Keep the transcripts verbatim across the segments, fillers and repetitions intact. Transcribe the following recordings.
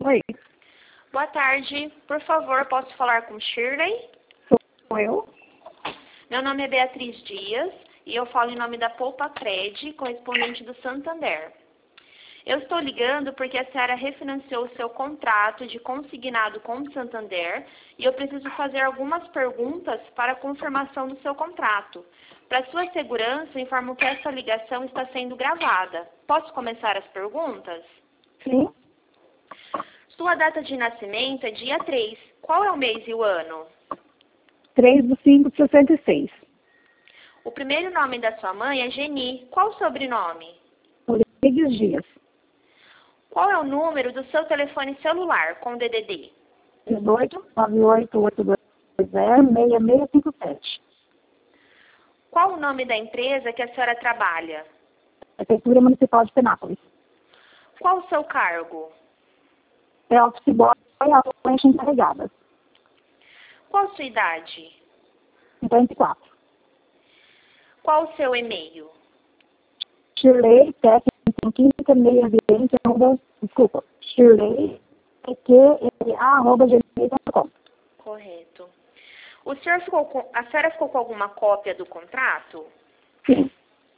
Oi, Boa tarde. Por favor, posso falar com Shirley? sou eu? Meu nome é Beatriz Dias e eu falo em nome da Poupa Cred, correspondente do Santander. Eu estou ligando porque a senhora refinanciou o seu contrato de consignado com o Santander e eu preciso fazer algumas perguntas para a confirmação do seu contrato. Para sua segurança, informo que essa ligação está sendo gravada. Posso começar as perguntas? Sim, Sua data de nascimento é dia três. Qual é o mês e o ano? três do cinco de sessenta e seis. O primeiro nome da sua mãe é Geni. Qual o sobrenome? Rodrigues Dias. Qual é o número do seu telefone celular com D D D? dezoito, nove oito oito dois zero, seis seis cinco sete. Qual o nome da empresa que a senhora trabalha? Prefeitura Municipal de Penápolis. Qual o seu cargo? É office boy e atuante encarregada. Qual sua idade? cinquenta e quatro. Qual o seu e-mail? Shirley, técnica em química, meio ambiente, arroba, desculpa, Shirley, arroba gmail ponto com. Correto. O senhor ficou com, a senhora ficou com alguma cópia do contrato? Sim,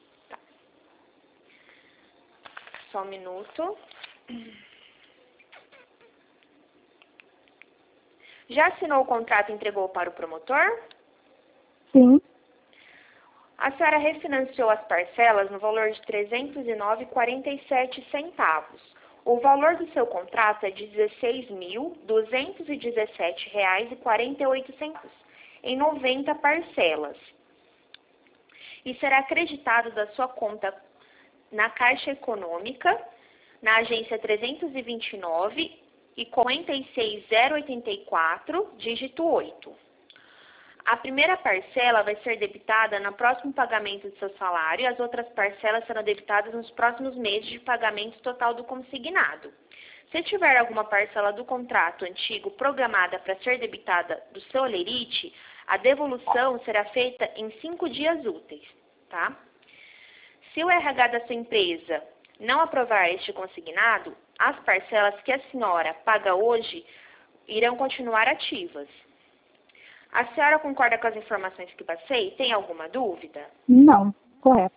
Só um minuto. Já assinou o contrato e entregou para o promotor? sim, A senhora refinanciou as parcelas no valor de trezentos e nove reais e quarenta e sete centavos. O valor do seu contrato é de dezesseis mil duzentos e dezessete reais e quarenta e oito centavos, em noventa parcelas. E será acreditado da sua conta na Caixa Econômica, na agência trezentos e vinte e nove e cinquenta e seis zero oitenta e quatro, dígito oito. A primeira parcela vai ser debitada no próximo pagamento do seu salário e as outras parcelas serão debitadas nos próximos meses de pagamento total do consignado. Se tiver alguma parcela do contrato antigo programada para ser debitada do seu olerite, a devolução será feita em cinco dias úteis, tá? Se o R H da sua empresa não aprovar este consignado, as parcelas que a senhora paga hoje irão continuar ativas. A senhora concorda com as informações que passei? Tem alguma dúvida? não, correto.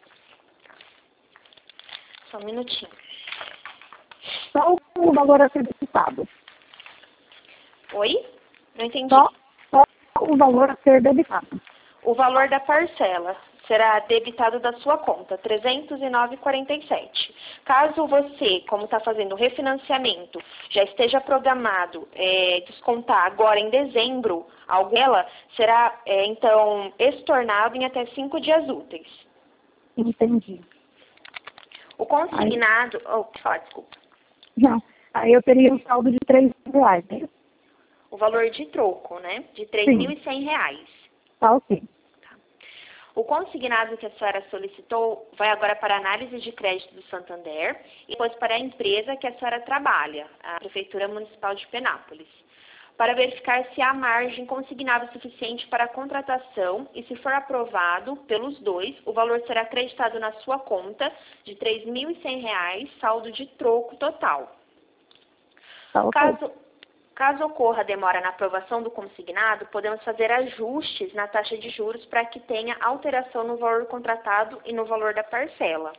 Só um minutinho. Só o valor a ser debitado. Oi? Não entendi. Só, só o valor a ser debitado. O valor da parcela será debitado da sua conta, trezentos e nove reais e quarenta e sete centavos. Caso você, como está fazendo o refinanciamento, já esteja programado é, descontar agora em dezembro, algo dela será, é, então, estornado em até cinco dias úteis. Entendi. O consignado... Oh, fala, desculpa. Não, aí eu teria um saldo de três reais, né? O valor de troco, né? De três mil e cem reais. Tá ok. O consignado que a senhora solicitou vai agora para a análise de crédito do Santander e depois para a empresa que a senhora trabalha, a Prefeitura Municipal de Penápolis, para verificar se há margem consignável suficiente para a contratação e, se for aprovado pelos dois, o valor será acreditado na sua conta de três mil e cem reais, saldo de troco total. Tá ok. Caso... Caso ocorra demora na aprovação do consignado, podemos fazer ajustes na taxa de juros para que tenha alteração no valor contratado e no valor da parcela.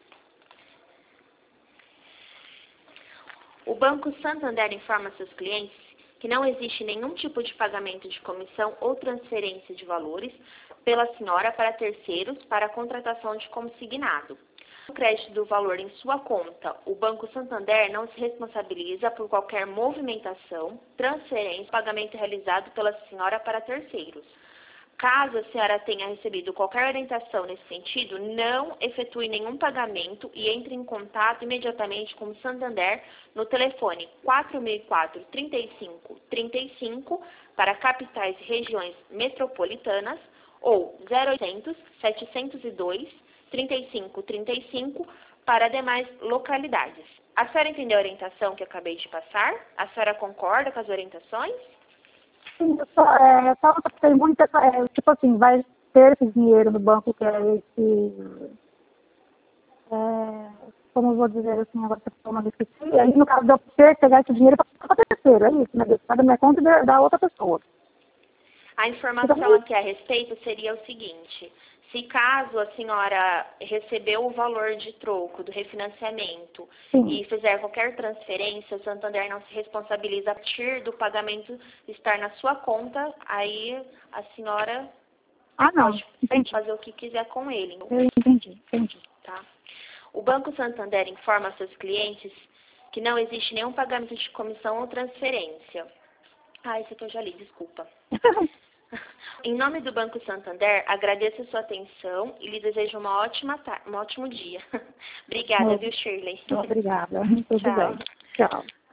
O Banco Santander informa seus clientes que não existe nenhum tipo de pagamento de comissão ou transferência de valores pela senhora para terceiros para a contratação de consignado. O crédito do valor em sua conta, o Banco Santander não se responsabiliza por qualquer movimentação, transferência, pagamento realizado pela senhora para terceiros. Caso a senhora tenha recebido qualquer orientação nesse sentido, não efetue nenhum pagamento e entre em contato imediatamente com o Santander no telefone quatro mil e quatro, trinta e cinco, trinta e cinco para capitais e regiões metropolitanas ou zero oitocentos, setecentos e dois, trinta e cinco, trinta e cinco para demais localidades. A senhora entendeu a orientação que eu acabei de passar? A senhora concorda com as orientações? Sim, eu só, é, só outra pergunta, é, tipo assim, vai ter esse dinheiro no banco que é esse... É, como eu vou dizer assim, agora você falou uma vez que sim, aí no caso de eu ter, pegar esse dinheiro para a terceira, é isso, né? Sai da minha conta e da, da outra pessoa. A informação aqui a respeito seria o seguinte: se caso a senhora recebeu o valor de troco do refinanciamento Sim. e fizer qualquer transferência, o Santander não se responsabiliza a partir do pagamento estar na sua conta, aí a senhora Ah, não. pode Entendi. fazer o que quiser com ele. Eu entendi, entendi. Tá? O Banco Santander informa seus clientes que não existe nenhum pagamento de comissão ou transferência. Ah, esse aqui eu já li, desculpa. Em nome do Banco Santander, agradeço a sua atenção e lhe desejo uma ótima tar- um ótimo dia. Obrigada, viu, Shirley? Obrigada. Tudo Tchau. bem. Tchau.